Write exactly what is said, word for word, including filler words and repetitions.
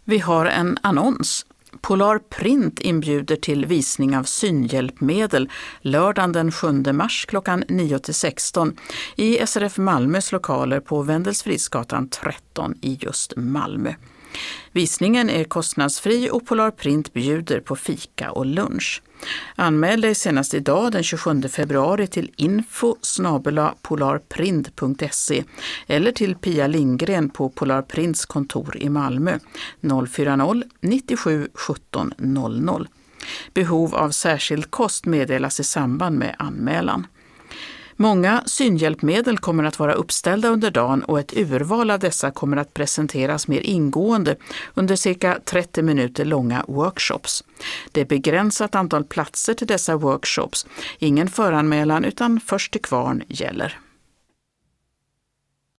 Vi har en annons. Polar Print inbjuder till visning av synhjälpmedel lördagen den sjunde mars klockan nio till sexton i S R F Malmös lokaler på Wendelsfridsgatan tretton i just Malmö. Visningen är kostnadsfri och Polar Print bjuder på fika och lunch. Anmäl dig senast idag den tjugosjunde februari till info snabel-a polarprint punkt se eller till Pia Lindgren på Polar Prints kontor i Malmö noll fyra noll nittiosju sjutton noll noll. Behov av särskild kost meddelas i samband med anmälan. Många synhjälpmedel kommer att vara uppställda under dagen och ett urval av dessa kommer att presenteras mer ingående under cirka trettio minuter långa workshops. Det är begränsat antal platser till dessa workshops. Ingen föranmälan utan först till kvarn gäller.